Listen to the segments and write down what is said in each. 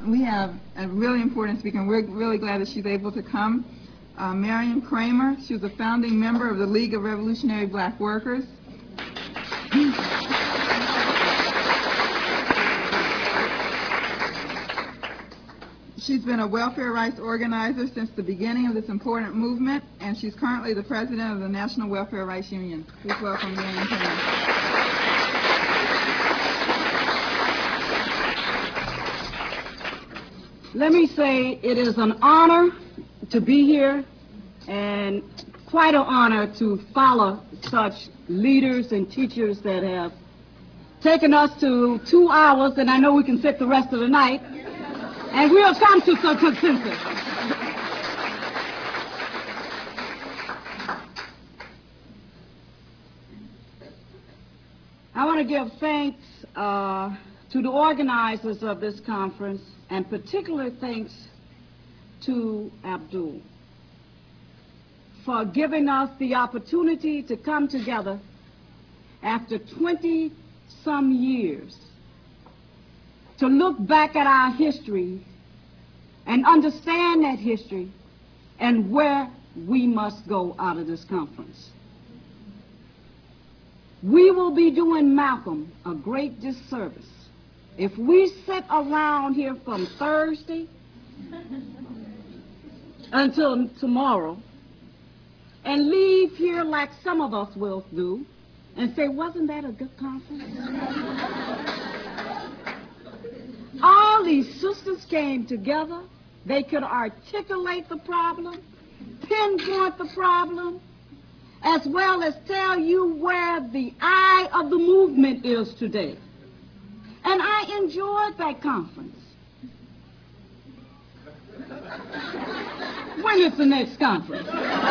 we have a really important speaker, and we're really glad that she's able to come. Marion Kramer. She was a founding member of the League of Revolutionary Black Workers. She's been a welfare rights organizer since the beginning of this important movement, and she's currently the president of the National Welfare Rights Union. Please welcome Marion Kramer. Let me say it is an honor to be here and quite an honor to follow such leaders and teachers that have taken us to 2 hours, and I know we can sit the rest of the night, and we'll come to some consensus. I want to give thanks to the organizers of this conference, and particular thanks to Abdul for giving us the opportunity to come together after 20-some years to look back at our history and understand that history and where we must go out of this conference. We will be doing Malcolm a great disservice if we sit around here from Thursday until tomorrow and leave here like some of us will do and say, wasn't that a good conference? All these sisters came together. They could articulate the problem, pinpoint the problem, as well as tell you where the eye of the movement is today. And I enjoyed that conference. When is the next conference?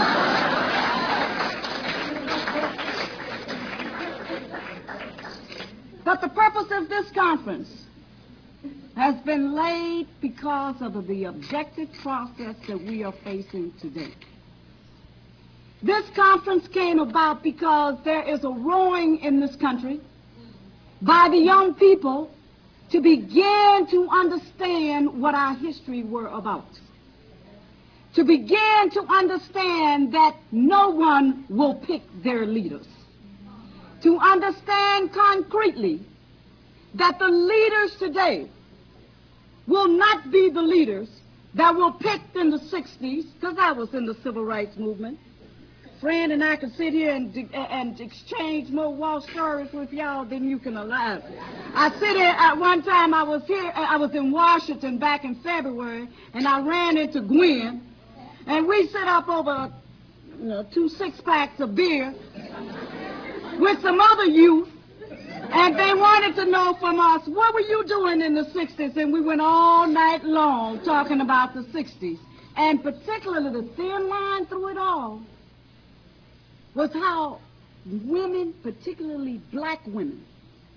But the purpose of this conference has been laid because of the objective process that we are facing today. This conference came about because there is a roaring in this country by the young people to begin to understand what our history were about. To begin to understand that no one will pick their leaders. To understand concretely that the leaders today will not be the leaders that were picked in the 60s, because I was in the civil rights movement. Fran and I could sit here and exchange more war stories with y'all than you can allow. I sit here at one time, I was in Washington back in February, and I ran into Gwen, and we set up over 2 6-packs of beer with some other youth, and they wanted to know from us, what were you doing in the 60s? And we went all night long talking about the 60s. And particularly the thin line through it all was how women, particularly black women,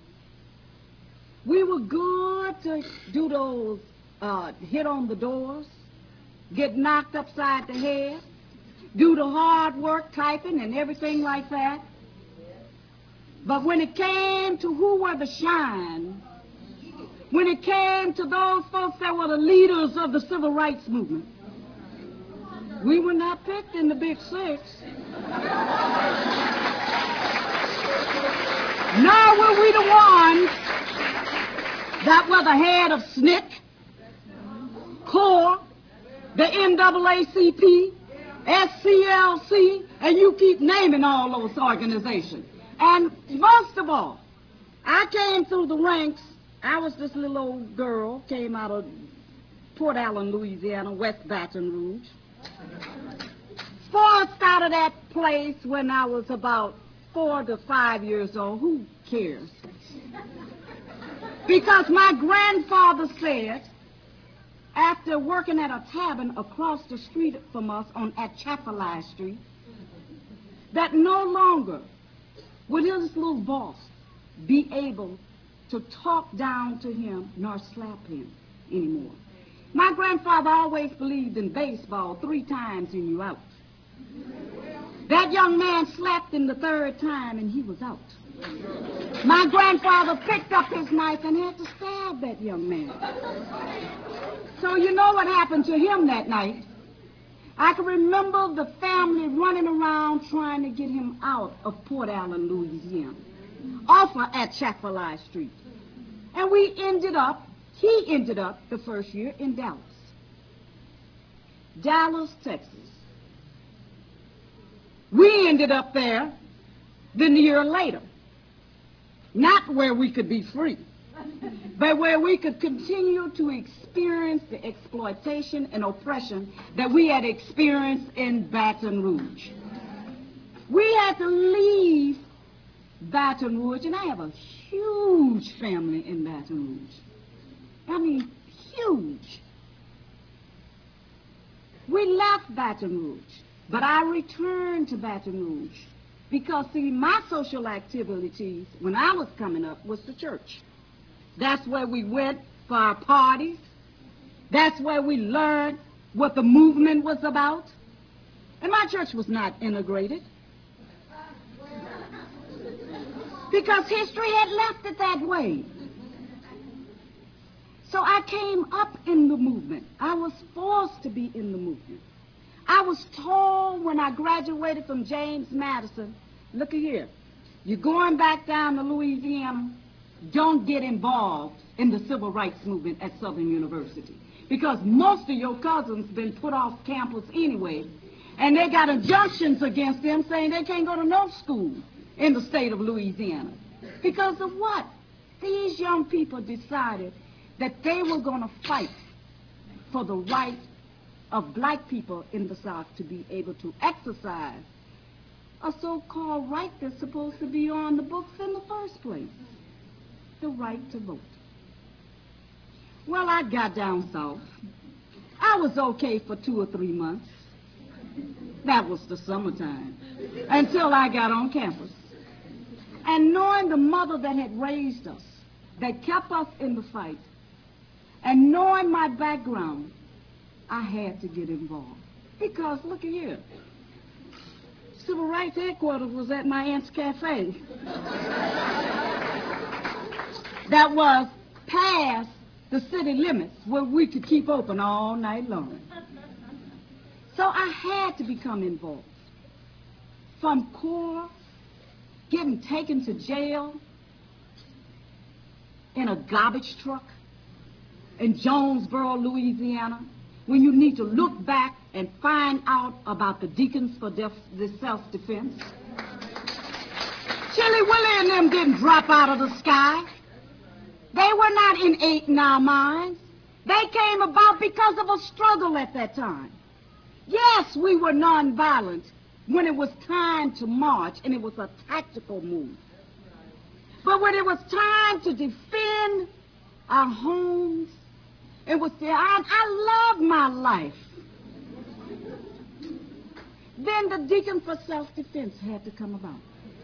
we were good to do those hit on the doors, get knocked upside the head, do the hard work, typing and everything like that. But when it came to who were the shine, when it came to those folks that were the leaders of the civil rights movement, we were not picked in the Big Six. Nor were we the ones that were the head of SNCC, CORE, the NAACP, SCLC, and you keep naming all those organizations. And most of all, I came through the ranks. I was this little old girl, came out of Port Allen, Louisiana, West Baton Rouge. Forced out of that place when I was about 4 to 5 years old. Who cares? Because my grandfather said, after working at a tavern across the street from us on Atchafalaya Street, that no longer would his little boss be able to talk down to him nor slap him anymore. My grandfather always believed in baseball, 3 times and you out. That young man slapped him the 3rd time and he was out. My grandfather picked up his knife and had to stab that young man. So you know what happened to him that night. I can remember the family running around trying to get him out of Port Allen, Louisiana, off at Chaffalay Street. And he ended up the first year in Dallas, Texas. We ended up there the year later, not where we could be free, but where we could continue to experience the exploitation and oppression that we had experienced in Baton Rouge. We had to leave Baton Rouge, and I have a huge family in Baton Rouge. I mean, huge. We left Baton Rouge, but I returned to Baton Rouge because, see, my social activities when I was coming up was the church. That's where we went for our parties. That's where we learned what the movement was about. And my church was not integrated because history had left it that way. So I came up in the movement. I was forced to be in the movement. I was told when I graduated from James Madison, look at here, you're going back down to Louisiana, don't get involved in the civil rights movement at Southern University because most of your cousins been put off campus anyway, and they got injunctions against them saying they can't go to no school in the state of Louisiana. Because of what? These young people decided that they were going to fight for the right of black people in the South to be able to exercise a so-called right that's supposed to be on the books in the first place, the right to vote. Well, I got down south. I was okay for 2 or 3 months. That was the summertime, until I got on campus. And knowing the mother that had raised us, that kept us in the fight, and knowing my background, I had to get involved. Because, look at here, Civil Rights Headquarters was at my aunt's cafe. That was past the city limits where we could keep open all night long. So I had to become involved. From CORE, getting taken to jail in a garbage truck in Jonesboro, Louisiana, when you need to look back and find out about the Deacons for the Self-Defense. Chilly Willie and them didn't drop out of the sky. They were not innate in our minds. They came about because of a struggle at that time. Yes, we were nonviolent when it was time to march, and it was a tactical move. But when it was time to defend our homes, it was there. I love my life. Then the Deacon for Self-Defense had to come about.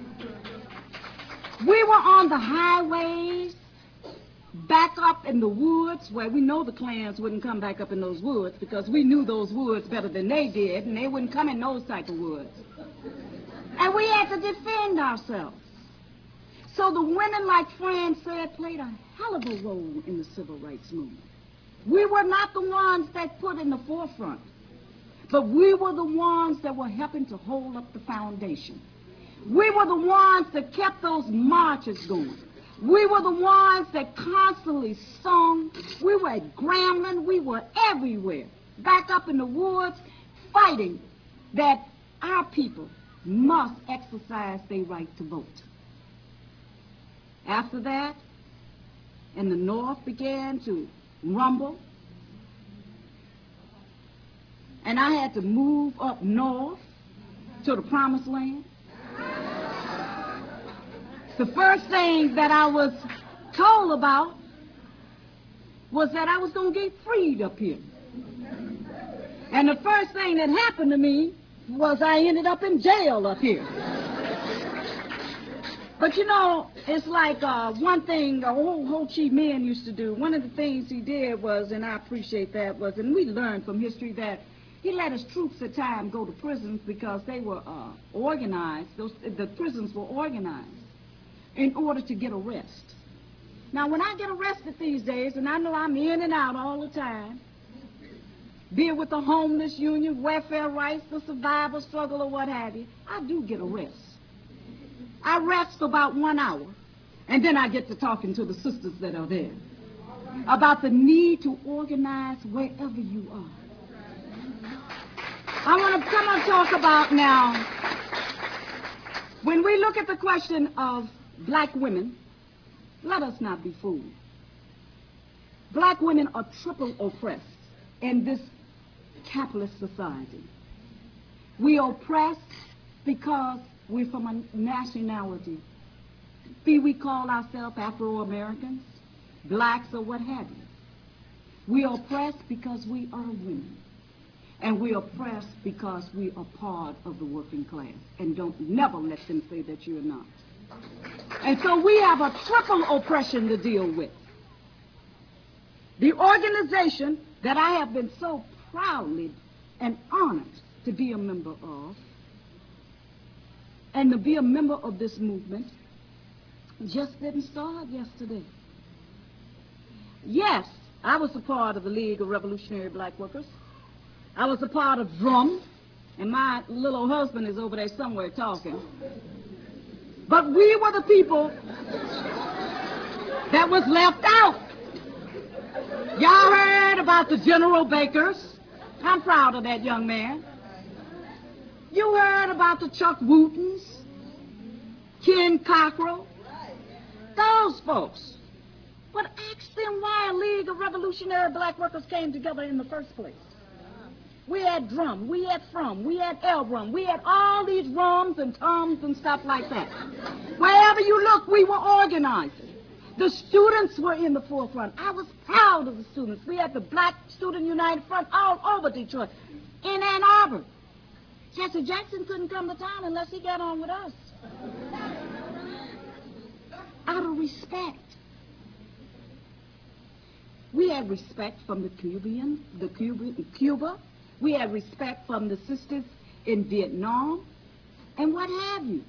We were on the highways, back up in the woods, where we know the Klans wouldn't come back up in those woods because we knew those woods better than they did, and they wouldn't come in those type of woods. And we had to defend ourselves. So the women, like Fran said, played a hell of a role in the civil rights movement. We were not the ones that put in the forefront, but we were the ones that were helping to hold up the foundation. We were the ones that kept those marches going. We were the ones that constantly sung. We were at Grambling. We were everywhere, back up in the woods, fighting that our people must exercise their right to vote. After that, and the North began to rumble, and I had to move up north to the Promised Land. The first thing that I was told about was that I was going to get freed up here. And the first thing that happened to me was I ended up in jail up here. But you know, it's like one thing Ho Chi Minh used to do. One of the things he did was, and I appreciate that, was, and we learned from history that he let his troops at times go to prisons because they were organized. The prisons were organized in order to get arrest. Now, when I get arrested these days, and I know I'm in and out all the time, be it with the homeless union, welfare rights, the survival struggle, or what have you, I do get a rest. I rest for about 1 hour, and then I get to talking to the sisters that are there about the need to organize wherever you are. I want to come and talk about now, when we look at the question of black women, let us not be fooled. Black women are triple oppressed in this capitalist society. We are oppressed because we're from a nationality. Be we call ourselves Afro-Americans, blacks, or what have you. We are oppressed because we are women. And we are oppressed because we are part of the working class. And don't never let them say that you're not. And so we have a triple oppression to deal with. The organization that I have been so proudly and honored to be a member of, and to be a member of this movement, just didn't start yesterday. Yes, I was a part of the League of Revolutionary Black Workers. I was a part of DRUM, and my little husband is over there somewhere talking. But we were the people that was left out. Y'all heard about the General Bakers. I'm proud of that young man. You heard about the Chuck Wootons, Ken Cockrell, those folks. But ask them why a League of Revolutionary Black Workers came together in the first place. We had DRUM, we had FRUM, we had LRUM, we had all these RUMs and TUMs and stuff like that. Wherever you look, we were organizing. The students were in the forefront. I was proud of the students. We had the Black Student United Front all over Detroit, in Ann Arbor. Jesse Jackson couldn't come to town unless he got on with us. Out of respect. We had respect from the Cuba. We had respect from the sisters in Vietnam, and what have you.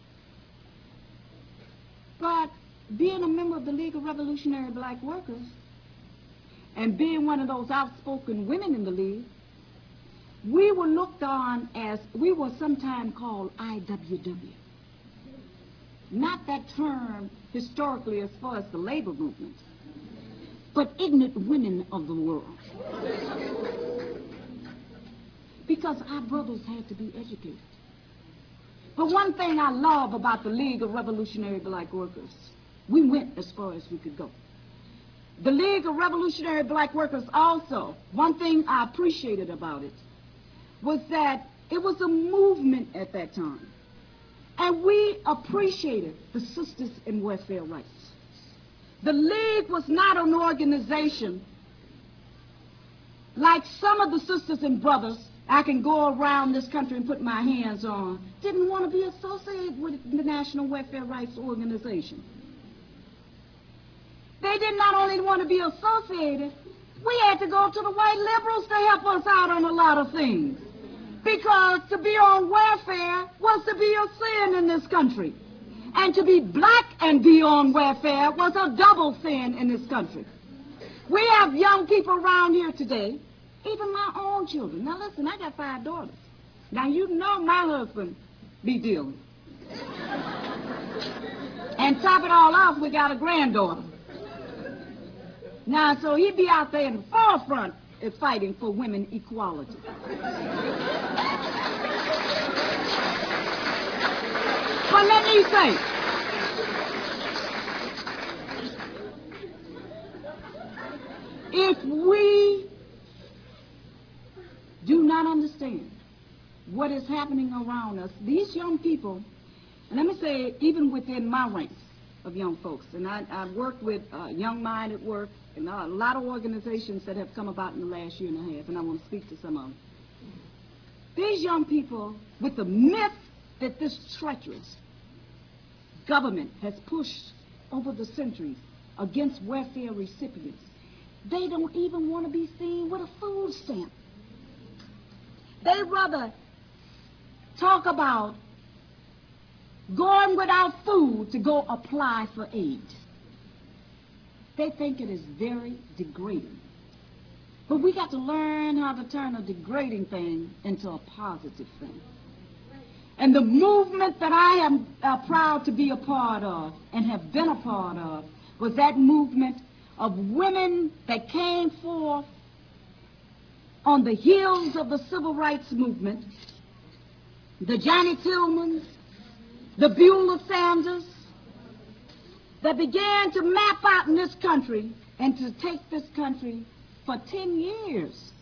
But being a member of the League of Revolutionary Black Workers and being one of those outspoken women in the League, we were looked on as, we were sometimes called IWW. Not that term historically as far as the labor movement, but ignorant women of the world. Because our brothers had to be educated. But one thing I love about the League of Revolutionary Black Workers, we went as far as we could go. The League of Revolutionary Black Workers also, one thing I appreciated about it was that it was a movement at that time. And we appreciated the sisters in welfare rights. The League was not an organization like some of the sisters and brothers I can go around this country and put my hands on, didn't want to be associated with the National Welfare Rights Organization. They did not only want to be associated, we had to go to the white liberals to help us out on a lot of things. Because to be on welfare was to be a sin in this country. And to be black and be on welfare was a double sin in this country. We have young people around here today, even my own children. Now listen, I got 5 daughters. Now you know my husband be dealing. And top it all off, we got a granddaughter. Now, so he'd be out there in the forefront fighting for women equality. But let me say, if we do not understand what is happening around us, these young people, and let me say, even within my ranks of young folks, and I've worked with Young Mind at Work, and a lot of organizations that have come about in the last year and a half, and I want to speak to some of them. These young people, with the myth that this treacherous government has pushed over the centuries against welfare recipients, they don't even want to be seen with a food stamp. They rather talk about going without food to go apply for aid. They think it is very degrading. But we got to learn how to turn a degrading thing into a positive thing. And the movement that I am proud to be a part of and have been a part of was that movement of women that came forth on the heels of the civil rights movement, the Johnny Tillmans, the Beulah Sanders, that began to map out in this country and to take this country for 10 years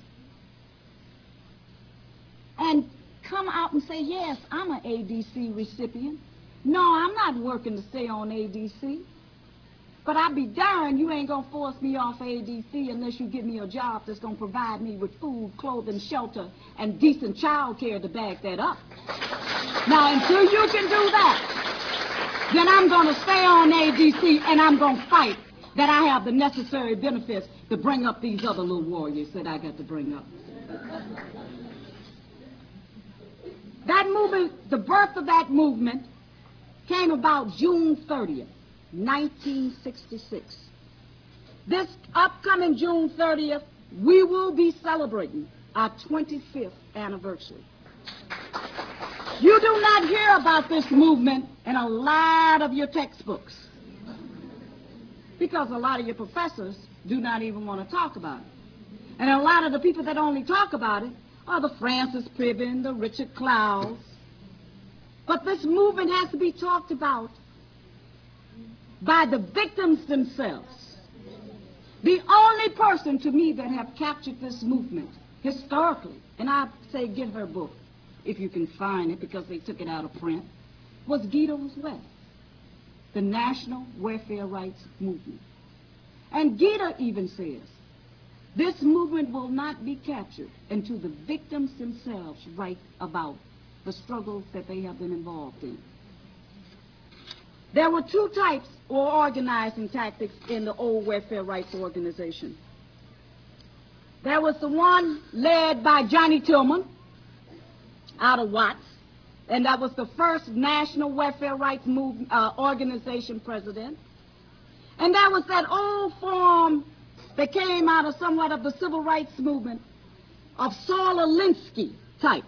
and come out and say, yes, I'm an ADC recipient. No, I'm not working to stay on ADC. But I'll be darned, you ain't going to force me off ADC unless you give me a job that's going to provide me with food, clothing, shelter, and decent child care to back that up. Now, until you can do that, then I'm going to stay on ADC and I'm going to fight that I have the necessary benefits to bring up these other little warriors that I got to bring up. That movement, the birth of that movement came about June 30th. 1966. This upcoming June 30th, we will be celebrating our 25th anniversary. You do not hear about this movement in a lot of your textbooks because a lot of your professors do not even want to talk about it. And a lot of the people that only talk about it are the Francis Piven, the Richard Clouds. But this movement has to be talked about by the victims themselves. The only person to me that have captured this movement historically, and I say get her book if you can find it because they took it out of print, was Guido West, the National Welfare Rights Movement. And Guido even says, this movement will not be captured until the victims themselves write about the struggles that they have been involved in. There were two types or organizing tactics in the old welfare rights organization. There was the one led by Johnny Tillman out of Watts, and that was the first National Welfare Rights Organization president. And there was that old form that came out of somewhat of the civil rights movement of Saul Alinsky type.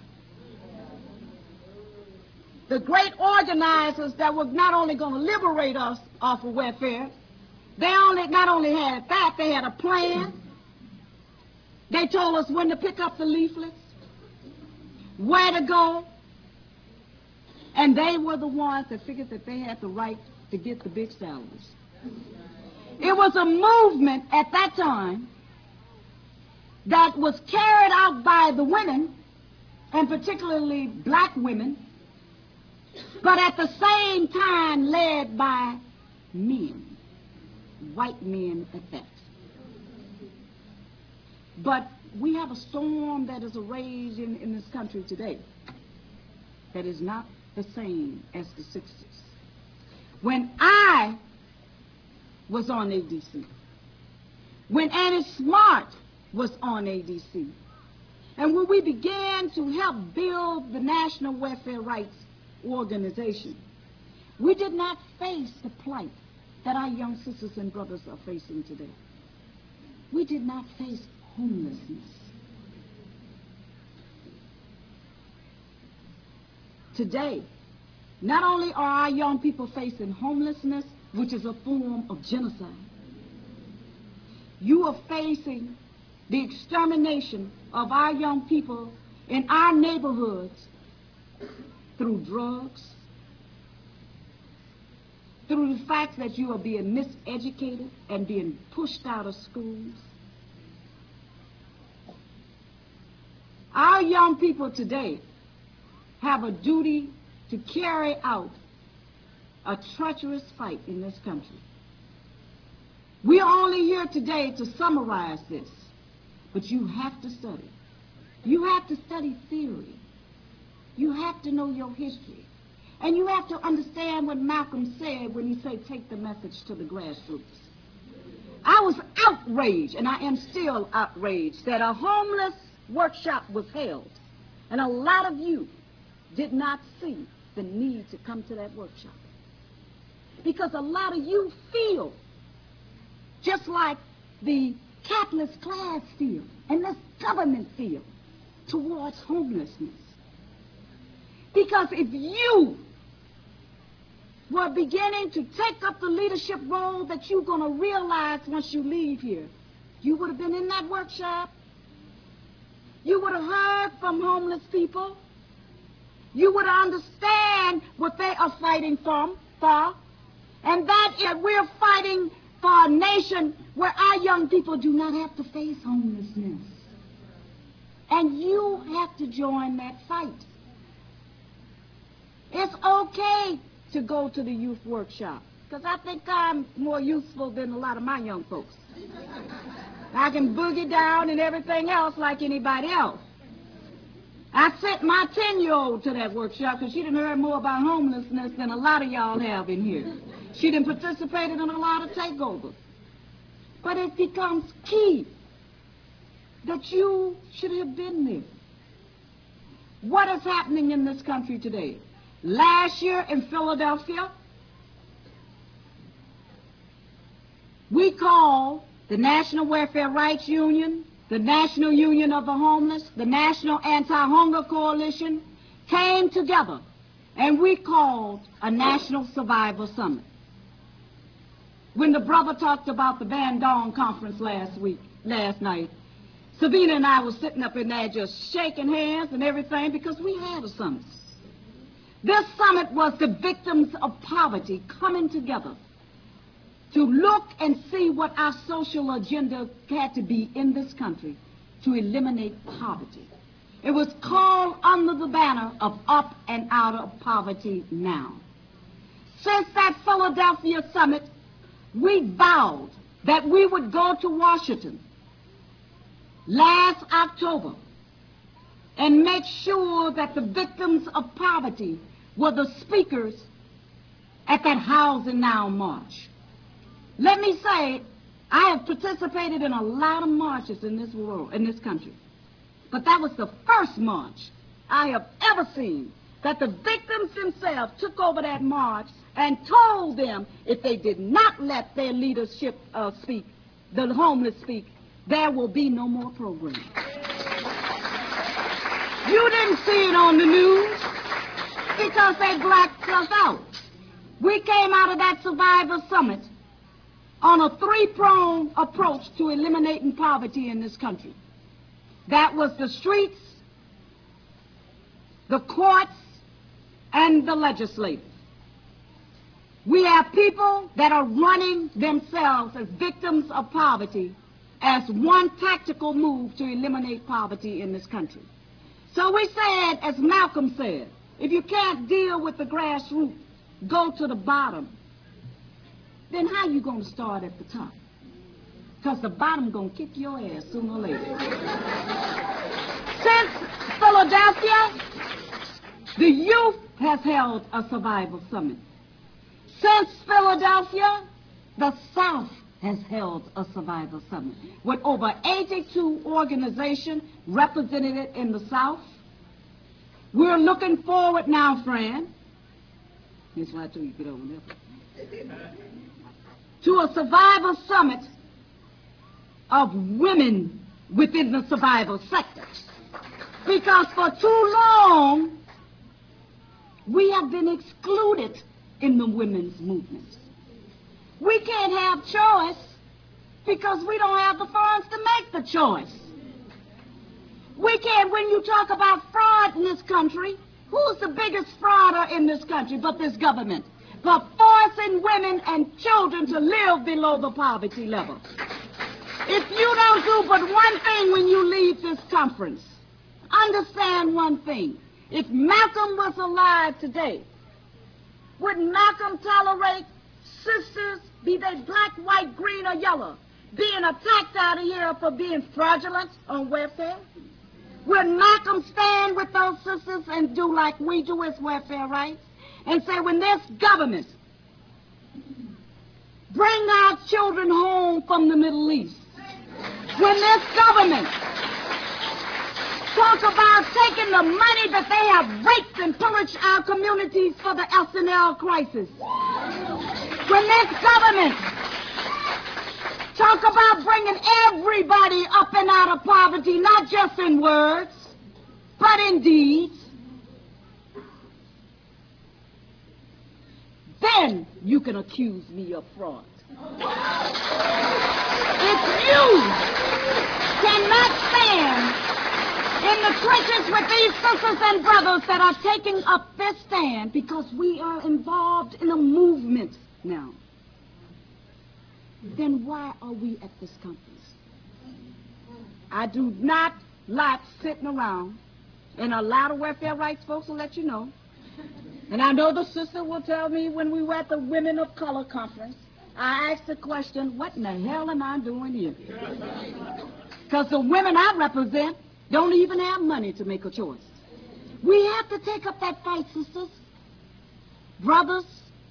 The great organizers that were not only going to liberate us off of welfare, they not only had that, they had a plan. They told us when to pick up the leaflets, where to go, and they were the ones that figured that they had the right to get the big salaries. It was a movement at that time that was carried out by the women, and particularly black women, but at the same time led by men, white men at that. But we have a storm that is raging in this country today that is not the same as the 60s. When I was on ADC, when Annie Smart was on ADC, and when we began to help build the National Welfare Rights Organization, we did not face the plight that our young sisters and brothers are facing today. We did not face homelessness. Today, not only are our young people facing homelessness, which is a form of genocide, you are facing the extermination of our young people in our neighborhoods through drugs, through the fact that you are being miseducated and being pushed out of schools. Our young people today have a duty to carry out a treacherous fight in this country. We are only here today to summarize this, but you have to study. You have to study theory. You have to know your history. And you have to understand what Malcolm said when he said, take the message to the grassroots. I was outraged, and I am still outraged, that a homeless workshop was held, and a lot of you did not see the need to come to that workshop. Because a lot of you feel just like the capitalist class feel and this government feel towards homelessness. Because if you were beginning to take up the leadership role that you're going to realize once you leave here, you would have been in that workshop. You would have heard from homeless people. You would understand what they are fighting for, and that we're fighting for a nation where our young people do not have to face homelessness. And you have to join that fight. It's okay to go to the youth workshop, because I think I'm more useful than a lot of my young folks. I can boogie down and everything else like anybody else. I sent my 10-year-old to that workshop because she done heard more about homelessness than a lot of y'all have in here. She done participated in a lot of takeovers. But it becomes key that you should have been there. What is happening in this country today? Last year in Philadelphia, we called the National Welfare Rights Union, the National Union of the Homeless, the National Anti-Hunger Coalition, came together and we called a National Survival Summit. When the brother talked about the Bandung Conference last night, Sabina and I were sitting up in there just shaking hands and everything because we had a summit. This summit was the victims of poverty coming together to look and see what our social agenda had to be in this country to eliminate poverty. It was called under the banner of Up and Out of Poverty Now. Since that Philadelphia summit, we vowed that we would go to Washington last October and make sure that the victims of poverty were the speakers at that Housing Now march. Let me say, I have participated in a lot of marches in this world, in this country. But that was the first march I have ever seen that the victims themselves took over that march and told them if they did not let their leadership speak, the homeless speak, there will be no more program. You didn't see it on the news because they blacked us out. We came out of that Survivor Summit on a three-pronged approach to eliminating poverty in this country. That was the streets, the courts, and the legislators. We have people that are running themselves as victims of poverty as one tactical move to eliminate poverty in this country. So we said, as Malcolm said, if you can't deal with the grassroots, go to the bottom. Then how you going to start at the top? Because the bottom going to kick your ass sooner or later. Since Philadelphia, the youth has held a survival summit. Since Philadelphia, the South has held a survival summit with over 82 organizations represented in the South. We're looking forward now, friend. Here's why I told you get over there. To a survival summit of women within the survival sector. Because for too long, we have been excluded in the women's movement. We can't have choice because we don't have the funds to make the choice. We can't, when you talk about fraud in this country, who's the biggest frauder in this country but this government? For forcing women and children to live below the poverty level. If you don't do but one thing when you leave this conference, understand one thing. If Malcolm was alive today, would Malcolm tolerate sisters, be they black, white, green, or yellow, being attacked out of here for being fraudulent on welfare? Would Malcolm stand with those sisters and do like we do as welfare rights? And say, when this government bring our children home from the Middle East, when this government talk about taking the money that they have raped and pillaged our communities for the SNL crisis, when this government talk about bringing everybody up and out of poverty, not just in words, but in deeds, then you can accuse me of fraud. If you cannot stand in the trenches with these sisters and brothers that are taking up this stand because we are involved in a movement now, then why are we at this conference? I do not like sitting around, and a lot of welfare rights folks will let you know. And I know the sister will tell me when we were at the Women of Color conference, I asked the question, what in the hell am I doing here? Because the women I represent don't even have money to make a choice. We have to take up that fight, sisters, brothers,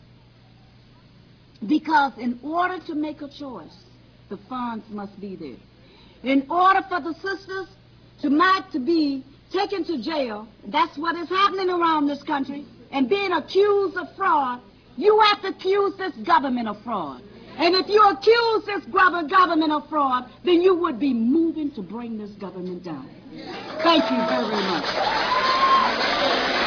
because in order to make a choice, the funds must be there. In order for the sisters to be taken to jail, that's what is happening around this country, and being accused of fraud, you have to accuse this government of fraud. And if you accuse this government of fraud, then you would be moving to bring this government down. Thank you very much.